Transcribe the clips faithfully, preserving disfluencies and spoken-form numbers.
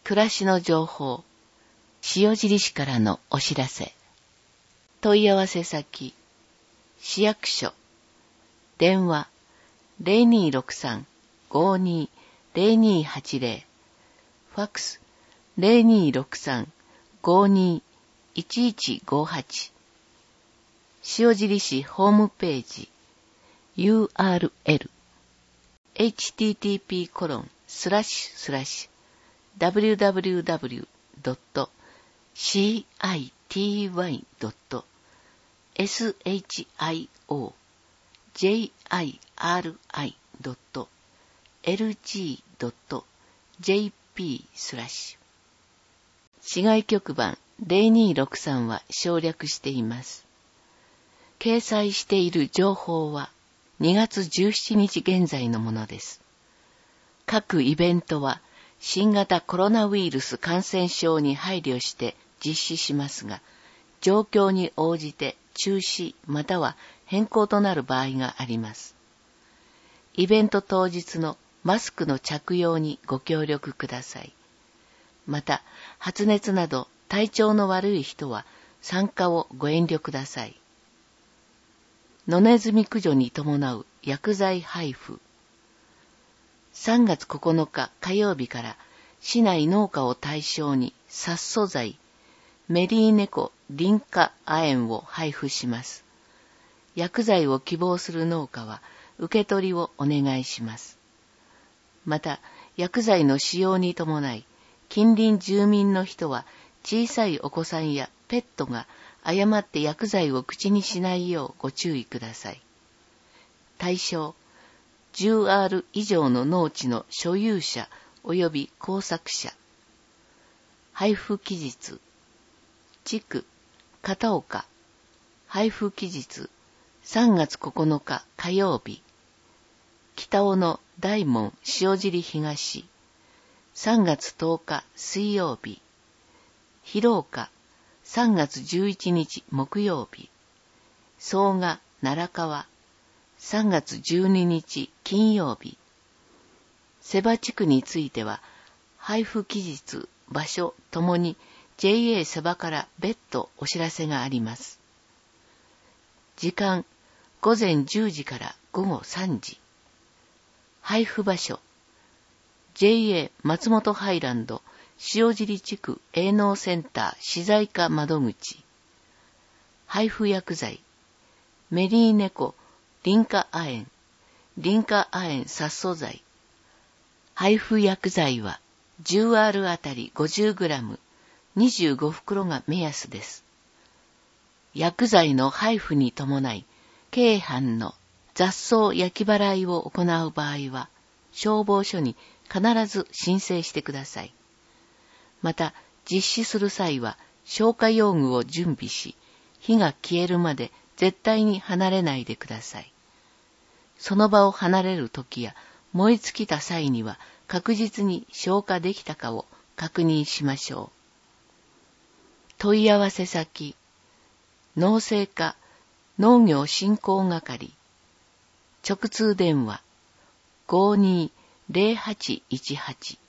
暮らしの情報、塩尻市からのお知らせ。問い合わせ先、市役所、電話 ゼロにーろくさん ごーにー ゼロにーはちゼロ、ファックス ゼロにーろくさん ごーにー いちいちごはち、塩尻市ホームページ ユーアールエル エイチティーティーピーコロンスラッシュスラッシュ ダブリューダブリューダブリュードットシーアイティーワイドットエスエイチアイオージェイアイアールアイドットエルジードットジェイピー スラッシュ。市外局番ゼロにーろくさんは省略しています。掲載している情報はにがつじゅうしちにち現在のものです。各イベントは新型コロナウイルス感染症に配慮して実施しますが、状況に応じて中止または変更となる場合があります。イベント当日のマスクの着用にご協力ください。また、発熱など体調の悪い人は参加をご遠慮ください。野ネズミ駆除に伴う薬剤配布。さんがつここのか火曜日から市内農家を対象に殺素剤、メリーネコリン化亜鉛を配布します。薬剤を希望する農家は受け取りをお願いします。また、薬剤の使用に伴い、近隣住民の人は小さいお子さんやペットが誤って薬剤を口にしないようご注意ください。対象、じゅうアール 以上の農地の所有者及び耕作者。配布期日、地区、片岡。配布期日、さんがつここのか火曜日。北尾の大門塩尻東。さんがつとおか水曜日。広岡、さんがつじゅういちにち木曜日。総賀奈良川、さんがつじゅうににち金曜日。瀬場地区については、配布期日、場所ともに ジェイエー 瀬場から別途お知らせがあります。時間、ごぜんじゅうじからごごさんじ。配布場所、ジェイエー 松本ハイランド塩尻地区営農センター資材課窓口。配布薬剤、メリーネコリン化亜鉛、リン化亜鉛殺素剤。配布薬剤は じゅうアール あたり ごじゅうグラム、にじゅうごふくろが目安です。薬剤の配布に伴い、京阪の雑草焼き払いを行う場合は、消防署に必ず申請してください。また、実施する際は消火用具を準備し、火が消えるまで絶対に離れないでください。その場を離れるときや燃え尽きた際には確実に消火できたかを確認しましょう。問い合わせ先、農政課農業振興係、直通電話 ごーにーぜろはちいちはち。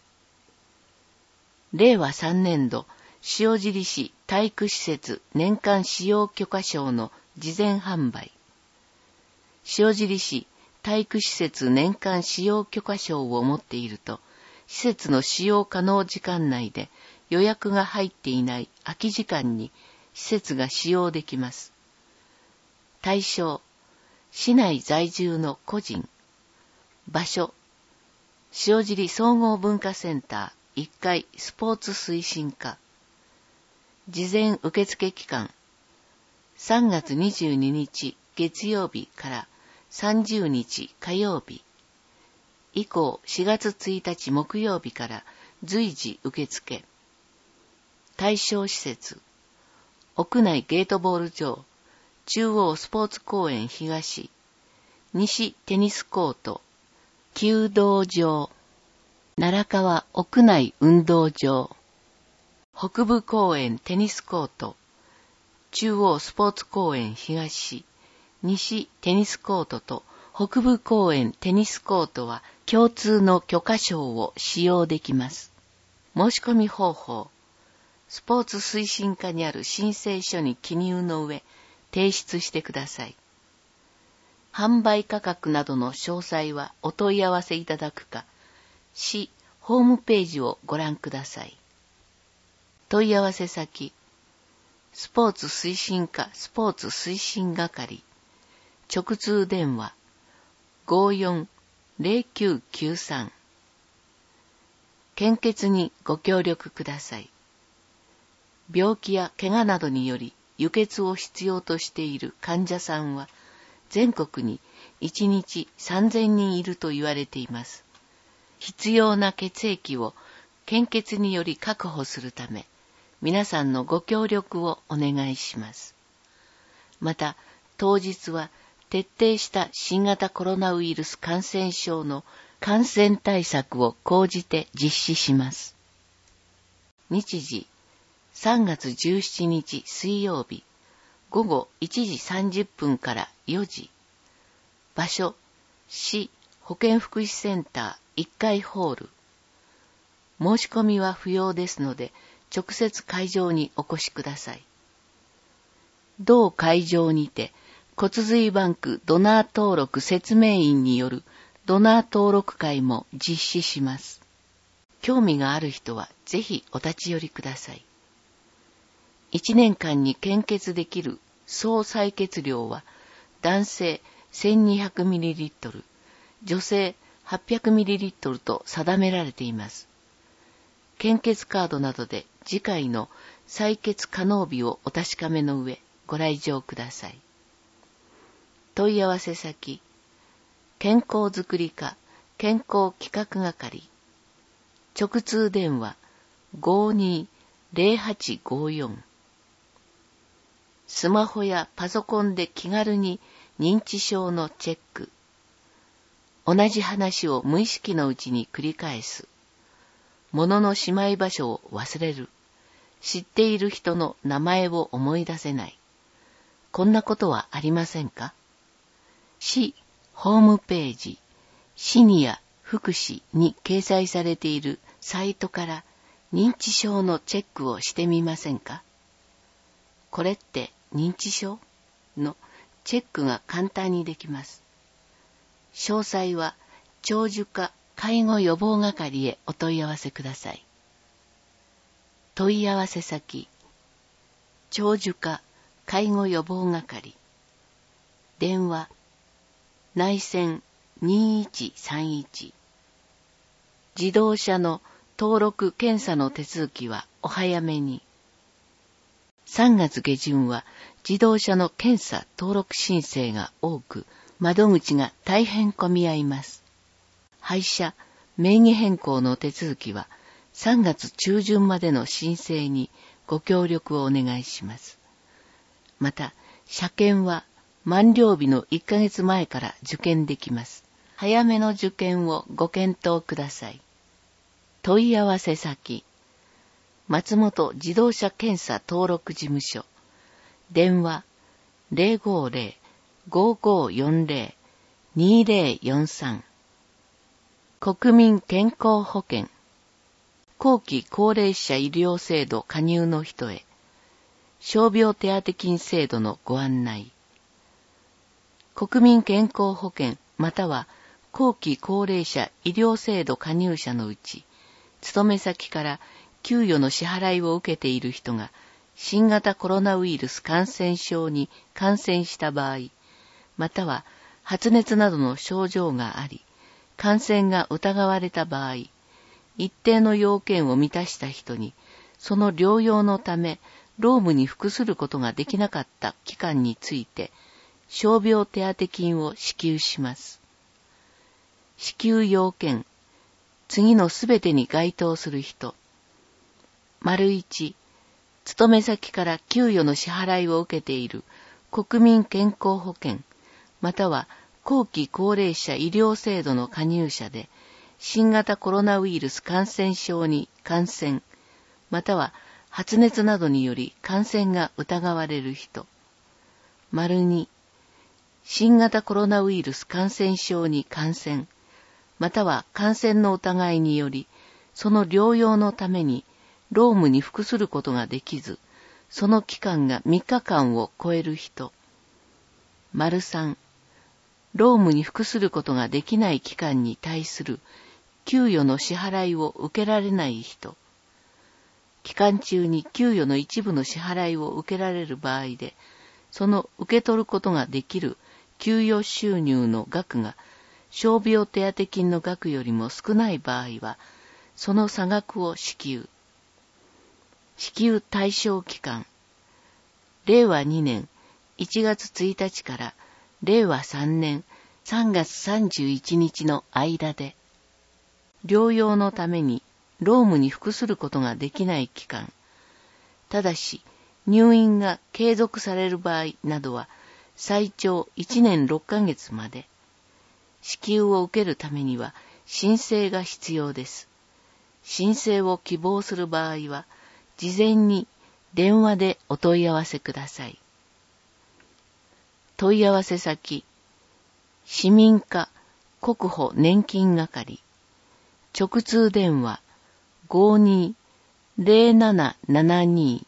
れいわさんねんど塩尻市体育施設年間使用許可証の事前販売。塩尻市体育施設年間使用許可証を持っていると、施設の使用可能時間内で予約が入っていない空き時間に施設が使用できます。対象、市内在住の個人。場所、塩尻総合文化センターいっかいスポーツ推進課。事前受付期間、さんがつにじゅうににち月曜日からさんじゅうにち火曜日。以降しがつついたち木曜日から随時受付。対象施設、屋内ゲートボール場、中央スポーツ公園東、西テニスコート、弓道場、奈良川屋内運動場、北部公園テニスコート、中央スポーツ公園東、西テニスコートと北部公園テニスコートは共通の許可証を使用できます。 申し込み方法、スポーツ推進課にある申請書に記入の上、提出してください。販売価格などの詳細はお問い合わせいただくか、市ホームページをご覧ください。問い合わせ先、スポーツ推進課スポーツ推進係、直通電話 ごーよんゼロきゅうきゅうさん。献血にご協力ください。病気や怪我などにより輸血を必要としている患者さんは全国にいちにちさんぜんにんいると言われています。必要な血液を献血により確保するため、皆さんのご協力をお願いします。また、当日は徹底した新型コロナウイルス感染症の感染対策を講じて実施します。日時、さんがつじゅうしちにち水曜日、ごごいちじさんじゅっぷんからよじ。場所、市保健福祉センターいっかいホール。申し込みは不要ですので、直接会場にお越しください。同会場にて、骨髄バンクドナー登録説明員によるドナー登録会も実施します。興味がある人はぜひお立ち寄りください。いちねんかんに献血できる総採血量は男性 せんにひゃくミリリットル、女性はっぴゃくミリリットルと定められています。献血カードなどで次回の採血可能日をお確かめの上ご来場ください。問い合わせ先、健康づくり課健康企画係、直通電話 ごーにーゼロはちごーよん。スマホやパソコンで気軽に認知症のチェック。同じ話を無意識のうちに繰り返す。物のしまい場所を忘れる。知っている人の名前を思い出せない。こんなことはありませんか？市ホームページ、シニア福祉に掲載されているサイトから認知症のチェックをしてみませんか？これって認知症？のチェックが簡単にできます。詳細は長寿課介護予防係へお問い合わせください。問い合わせ先、長寿課介護予防係、電話、内線にいちさんいち。自動車の登録検査の手続きはお早めに。さんがつげじゅんは自動車の検査登録申請が多く、窓口が大変混み合います。廃車、名義変更の手続きはさんがつちゅうじゅんまでの申請にご協力をお願いします。また、車検は満了日のいっかげつまえから受検できます。早めの受検をご検討ください。問い合わせ先、松本自動車検査登録事務所、電話 ゼロごーゼロ ごーごーよんゼロ にーゼロよんさん。国民健康保険、後期高齢者医療制度加入の人へ、傷病手当金制度のご案内。国民健康保険または後期高齢者医療制度加入者のうち、勤め先から給与の支払いを受けている人が新型コロナウイルス感染症に感染した場合、または発熱などの症状があり、感染が疑われた場合、一定の要件を満たした人に、その療養のため労務に服することができなかった期間について、傷病手当金を支給します。支給要件、次のすべてに該当する人。丸一、勤め先から給与の支払いを受けている国民健康保険、または後期高齢者医療制度の加入者で、新型コロナウイルス感染症に感染、または発熱などにより感染が疑われる人。丸二、新型コロナウイルス感染症に感染、または感染の疑いにより、 その療養のために労務に服することができず、その期間がみっかかんを超える人。丸三、労務に服することができない期間に対する給与の支払いを受けられない人。期間中に給与の一部の支払いを受けられる場合で、その受け取ることができる給与収入の額が傷病手当金の額よりも少ない場合は、その差額を支給。支給対象期間。れいわにねんいちがつついたちかられいわさんねんさんがつさんじゅういちにちの間で、療養のために労務に服することができない期間。ただし、入院が継続される場合などは、最長いちねんろっかげつまで。支給を受けるためには申請が必要です。申請を希望する場合は、事前に電話でお問い合わせください。問い合わせ先、市民課国保年金係、直通電話 ごーにーぜろななななに。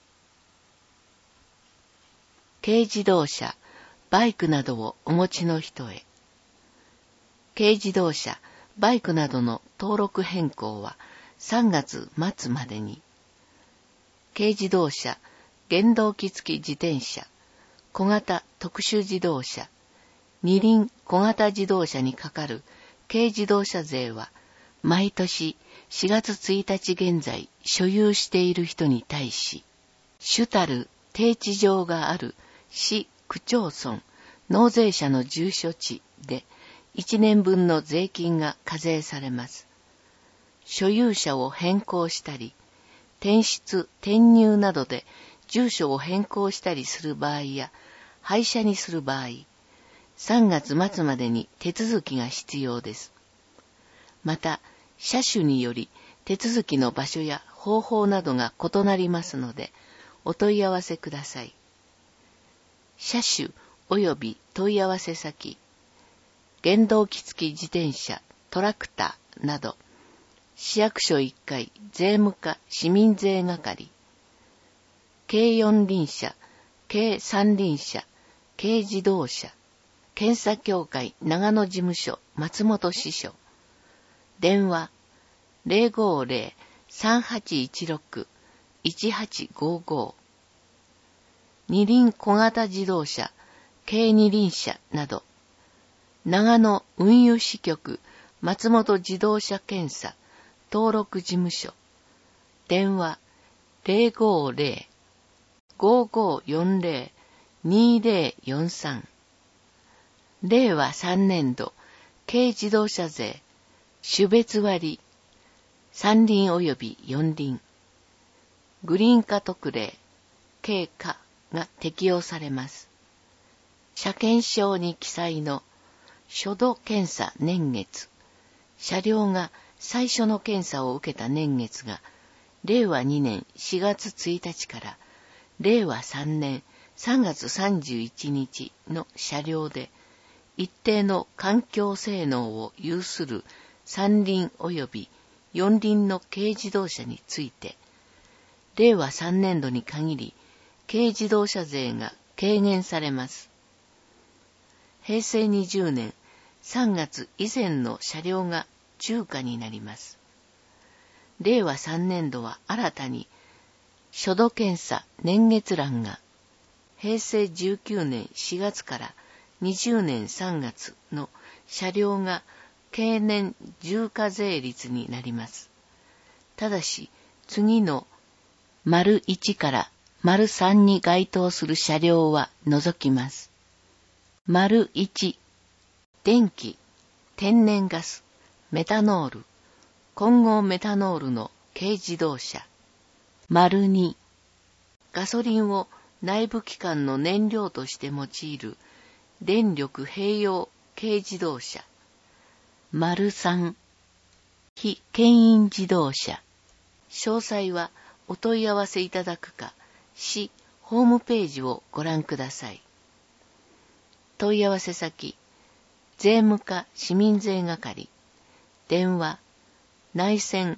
軽自動車、バイクなどをお持ちの人へ。軽自動車、バイクなどの登録変更はさんがつまつまでに。軽自動車、原動機付き自転車、小型特殊自動車、二輪小型自動車にかかる軽自動車税は、毎年しがつついたち現在所有している人に対し、主たる定地上がある市区町村納税者の住所地でいちねんぶんの税金が課税されます。所有者を変更したり、転出転入などで住所を変更したりする場合や廃車にする場合、さんがつまつまでに手続きが必要です。また、車種により手続きの場所や方法などが異なりますので、お問い合わせください。車種及び問い合わせ先、原動機付き自転車、トラクターなど、市役所いっかい税務課市民税係、軽四輪車、軽三輪車、軽自動車、検査協会長野事務所松本支所、電話 ゼロごーゼロ さんはちいちろく いちはちごーごー、二輪小型自動車、軽二輪車など、長野運輸支局松本自動車検査登録事務所、電話 ゼロごーゼロ ごーごーよんゼロ にーゼロよんさん。れいわさんねんど軽自動車税種別割三輪及び四輪グリーン化特例軽化が適用されます。車検証に記載の初度検査年月、車両が最初の検査を受けた年月がれいわにねんしがつついたちかられいわさんねんさんがつさんじゅういちにちの車両で一定の環境性能を有する三輪及び四輪の軽自動車について、れいわさんねんどに限り軽自動車税が軽減されます。へいせいにじゅうねんさんがつ以前の車両が中価になります。れいわさんねんどは新たに初度検査年月欄がへいせいじゅうきゅうねんしがつからにじゅうねんさんがつの車両が経年重価税率になります。ただし、次の丸いちから丸さんに該当する車両は除きます。丸いち、電気、天然ガス、メタノール、混合メタノールの軽自動車。丸に、ガソリンを内部機関の燃料として用いる電力併用軽自動車。丸さん、非牽引自動車。詳細はお問い合わせいただくか、市ホームページをご覧ください。問い合わせ先、税務課市民税係、電話、内線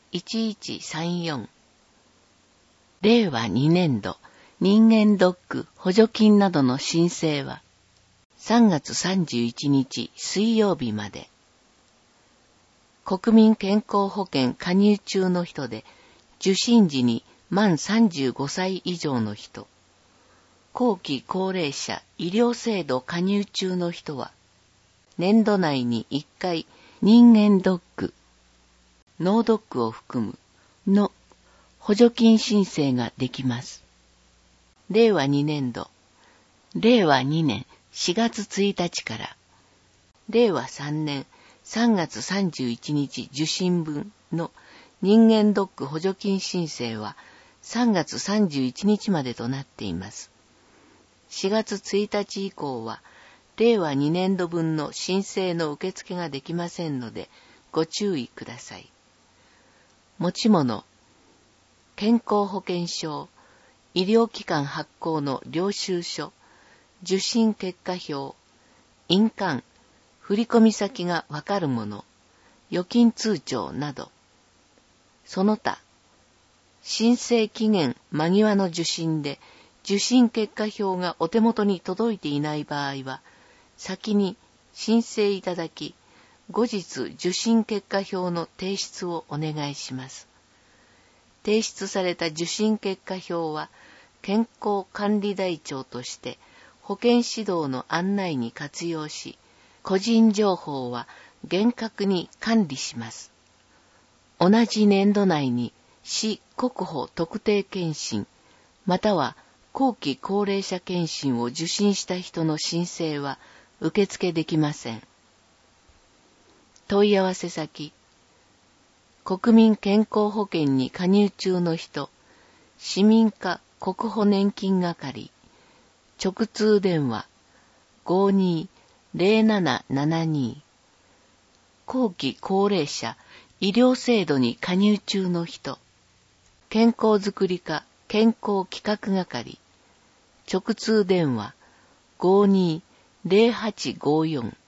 いちいちさんよん。れいわにねんど人間ドック補助金などの申請はさんがつさんじゅういちにち水曜日まで。国民健康保険加入中の人で受診時に満さんじゅうごさい以上の人、後期高齢者医療制度加入中の人は年度内にいっかい人間ドック、脳ドックを含むの補助金申請ができます。れいわにねんど、れいわにねんしがつついたちから、れいわさんねんさんがつさんじゅういちにち受診分の人間ドック補助金申請はさんがつさんじゅういちにちまでとなっています。しがつついたち以降は、れいわにねんどぶんの申請の受付ができませんので、ご注意ください。持ち物、健康保険証、医療機関発行の領収書、受診結果表、印鑑、振込先がわかるもの、預金通帳など、その他、申請期限間際の受診で受診結果表がお手元に届いていない場合は、先に申請いただき、後日受診結果表の提出をお願いします。提出された受診結果表は、健康管理台帳として保健指導の案内に活用し、個人情報は厳格に管理します。同じ年度内に市国保特定健診、または後期高齢者健診を受診した人の申請は受付できません。問い合わせ先、国民健康保険に加入中の人、市民課国保年金係、直通電話 ごーにーぜろななななに、後期高齢者医療制度に加入中の人、健康づくり課健康企画係、直通電話 ごーにーぜろはちごーよん。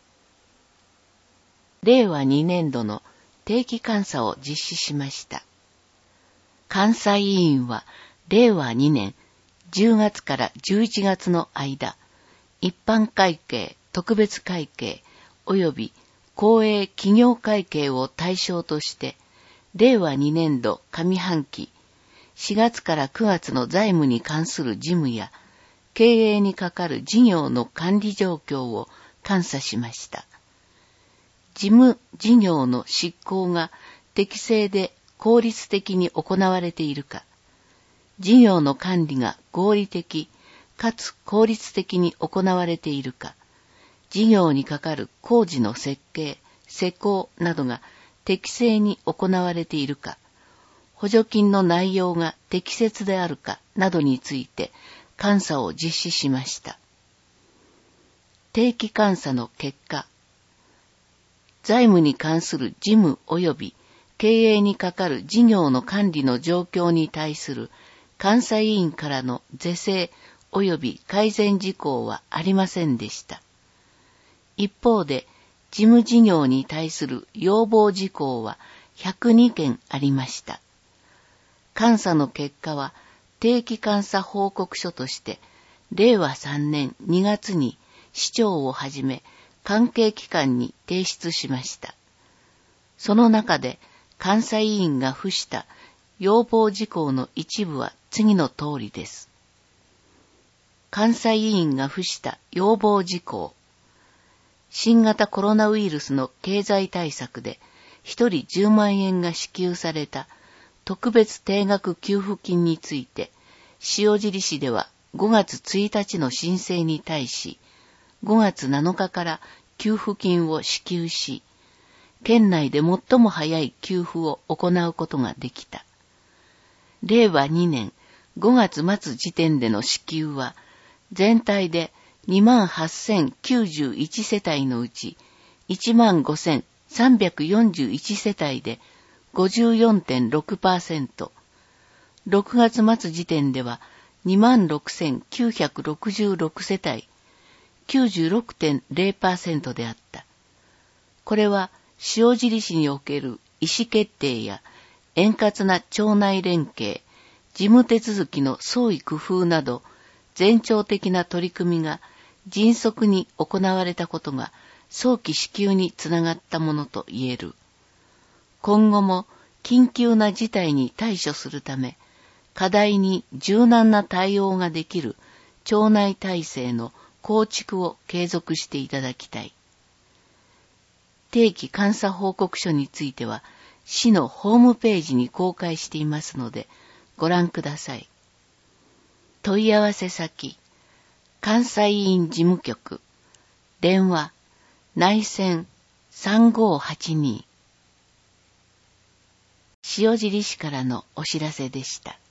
れいわにねんどの定期監査を実施しました。監査委員はれいわにねんじゅうがつからじゅういちがつの間、一般会計、特別会計及び公営企業会計を対象として、れいわにねんど上半期、しがつからくがつの財務に関する事務や、経営に係る事業の管理状況を監査しました。事務事業の執行が適正で効率的に行われているか、事業の管理が合理的かつ効率的に行われているか、事業に係る工事の設計、施工などが適正に行われているか、補助金の内容が適切であるかなどについて監査を実施しました。定期監査の結果、財務に関する事務及び経営に係る事業の管理の状況に対する監査委員からの是正及び改善事項はありませんでした。一方で、事務事業に対する要望事項はひゃくにけんありました。監査の結果は定期監査報告書として、れいわさんねんにがつに市長をはじめ関係機関に提出しました。その中で監査委員が付した要望事項の一部は次の通りです。監査委員が付した要望事項。新型コロナウイルスの経済対策で一人じゅうまんえんが支給された特別定額給付金について、塩尻市ではごがつついたちの申請に対し、ごがつなのかから給付金を支給し、県内で最も早い給付を行うことができた。れいわにねんごがつまつ時点での支給は、全体で にまんはっせんきゅうじゅういち 世帯のうち いちまんごせんさんびゃくよんじゅういち 世帯で ごじゅうよんてんろくパーセント、ろくがつまつ時点では にまんろくせんきゅうひゃくろくじゅうろく 世帯、きゅうじゅうろくてんれいパーセント であった。これは塩尻市における意思決定や円滑な町内連携、事務手続きの創意工夫など、全庁的な取り組みが迅速に行われたことが早期支給につながったものと言える。今後も緊急な事態に対処するため、課題に柔軟な対応ができる町内体制の構築を継続していただきたい。定期監査報告書については、市のホームページに公開していますので、ご覧ください。問い合わせ先、監査委員事務局、電話、内線さんごーはちに。塩尻市からのお知らせでした。